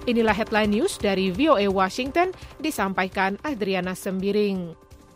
Inilah headline news dari VOA Washington, disampaikan Adriana Sembiring.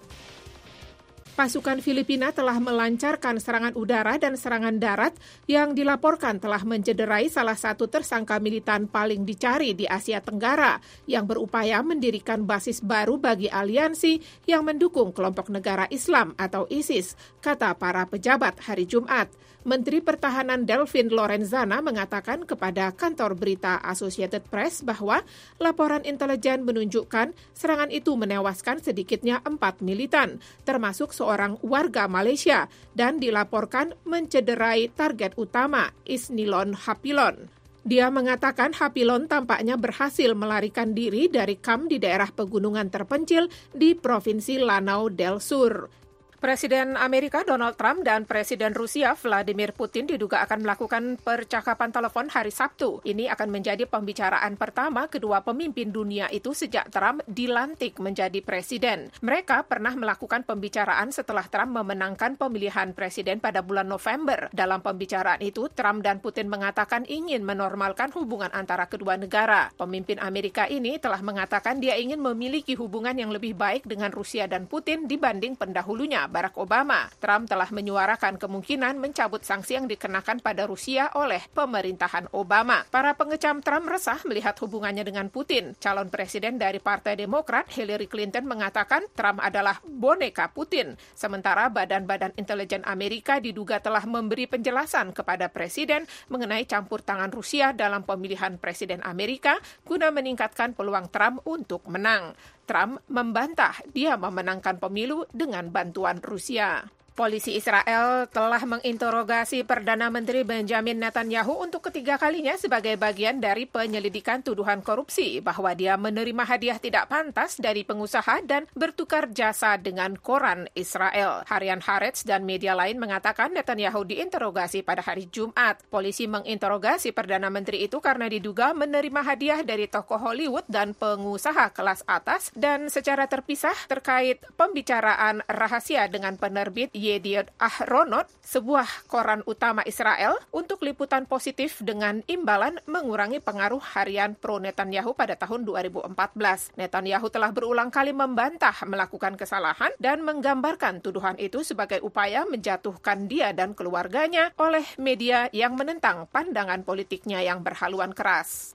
Pasukan Filipina telah melancarkan serangan udara dan serangan darat yang dilaporkan telah mencederai salah satu tersangka militan paling dicari di Asia Tenggara yang berupaya mendirikan basis baru bagi aliansi yang mendukung kelompok negara Islam atau ISIS, kata para pejabat hari Jumat. Menteri Pertahanan Delvin Lorenzana mengatakan kepada kantor berita Associated Press bahwa laporan intelijen menunjukkan serangan itu menewaskan sedikitnya 4 militan, termasuk seorang warga Malaysia, dan dilaporkan mencederai target utama, Isnilon Hapilon. Dia mengatakan Hapilon tampaknya berhasil melarikan diri dari kamp di daerah pegunungan terpencil di Provinsi Lanao del Sur. Presiden Amerika Donald Trump dan Presiden Rusia Vladimir Putin diduga akan melakukan percakapan telepon hari Sabtu. Ini akan menjadi pembicaraan pertama kedua pemimpin dunia itu sejak Trump dilantik menjadi presiden. Mereka pernah melakukan pembicaraan setelah Trump memenangkan pemilihan presiden pada bulan November. Dalam pembicaraan itu, Trump dan Putin mengatakan ingin menormalkan hubungan antara kedua negara. Pemimpin Amerika ini telah mengatakan dia ingin memiliki hubungan yang lebih baik dengan Rusia dan Putin dibanding pendahulunya, Barack Obama. Trump telah menyuarakan kemungkinan mencabut sanksi yang dikenakan pada Rusia oleh pemerintahan Obama. Para pengecam Trump resah melihat hubungannya dengan Putin. Calon presiden dari Partai Demokrat, Hillary Clinton, mengatakan Trump adalah boneka Putin. Sementara badan-badan intelijen Amerika diduga telah memberi penjelasan kepada presiden mengenai campur tangan Rusia dalam pemilihan presiden Amerika guna meningkatkan peluang Trump untuk menang. Trump membantah dia memenangkan pemilu dengan bantuan Rusia. Polisi Israel telah menginterogasi Perdana Menteri Benjamin Netanyahu untuk ketiga kalinya sebagai bagian dari penyelidikan tuduhan korupsi bahwa dia menerima hadiah tidak pantas dari pengusaha dan bertukar jasa dengan koran Israel. Harian Haaretz dan media lain mengatakan Netanyahu diinterogasi pada hari Jumat. Polisi menginterogasi Perdana Menteri itu karena diduga menerima hadiah dari tokoh Hollywood dan pengusaha kelas atas dan secara terpisah terkait pembicaraan rahasia dengan penerbit Yediot Ahronot, sebuah koran utama Israel, untuk liputan positif dengan imbalan mengurangi pengaruh harian pro-Netanyahu pada tahun 2014. Netanyahu telah berulang kali membantah melakukan kesalahan dan menggambarkan tuduhan itu sebagai upaya menjatuhkan dia dan keluarganya oleh media yang menentang pandangan politiknya yang berhaluan keras.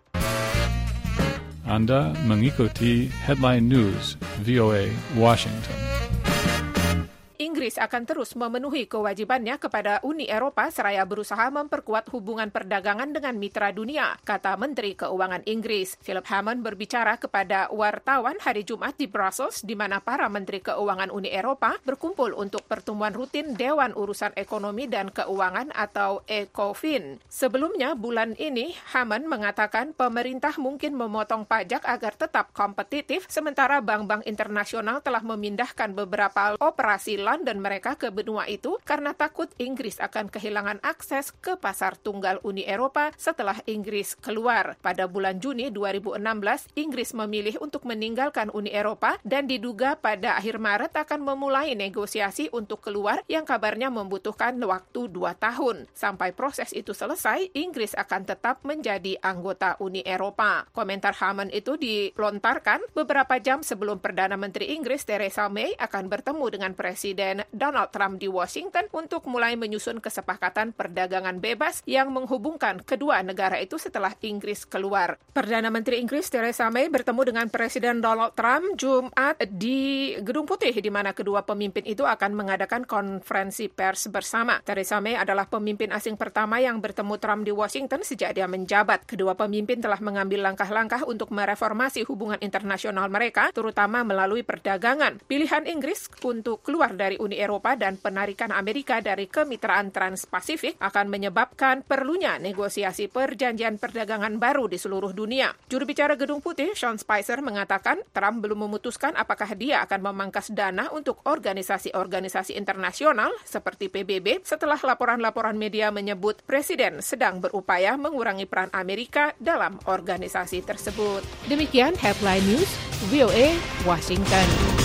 Anda mengikuti Headline News VOA Washington. Inggris akan terus memenuhi kewajibannya kepada Uni Eropa seraya berusaha memperkuat hubungan perdagangan dengan mitra dunia, kata Menteri Keuangan Inggris. Philip Hammond berbicara kepada wartawan hari Jumat di Brussels, di mana para Menteri Keuangan Uni Eropa berkumpul untuk pertemuan rutin Dewan Urusan Ekonomi dan Keuangan atau ECOFIN. Sebelumnya, bulan ini, Hammond mengatakan pemerintah mungkin memotong pajak agar tetap kompetitif, sementara bank-bank internasional telah memindahkan beberapa operasi London mereka ke benua itu karena takut Inggris akan kehilangan akses ke pasar tunggal Uni Eropa setelah Inggris keluar. Pada bulan Juni 2016, Inggris memilih untuk meninggalkan Uni Eropa dan diduga pada akhir Maret akan memulai negosiasi untuk keluar yang kabarnya membutuhkan waktu 2 tahun. Sampai proses itu selesai, Inggris akan tetap menjadi anggota Uni Eropa. Komentar Hammond itu dilontarkan beberapa jam sebelum Perdana Menteri Inggris Theresa May akan bertemu dengan Presiden Donald Trump di Washington untuk mulai menyusun kesepakatan perdagangan bebas yang menghubungkan kedua negara itu setelah Inggris keluar. Perdana Menteri Inggris Theresa May bertemu dengan Presiden Donald Trump Jumat di Gedung Putih, di mana kedua pemimpin itu akan mengadakan konferensi pers bersama. Theresa May adalah pemimpin asing pertama yang bertemu Trump di Washington sejak dia menjabat. Kedua pemimpin telah mengambil langkah-langkah untuk mereformasi hubungan internasional mereka, terutama melalui perdagangan. Pilihan Inggris untuk keluar dari Uni Eropa dan penarikan Amerika dari kemitraan Trans-Pasifik akan menyebabkan perlunya negosiasi perjanjian perdagangan baru di seluruh dunia. Juru bicara Gedung Putih, Sean Spicer, mengatakan Trump belum memutuskan apakah dia akan memangkas dana untuk organisasi-organisasi internasional seperti PBB setelah laporan-laporan media menyebut Presiden sedang berupaya mengurangi peran Amerika dalam organisasi tersebut. Demikian Headline News VOA Washington.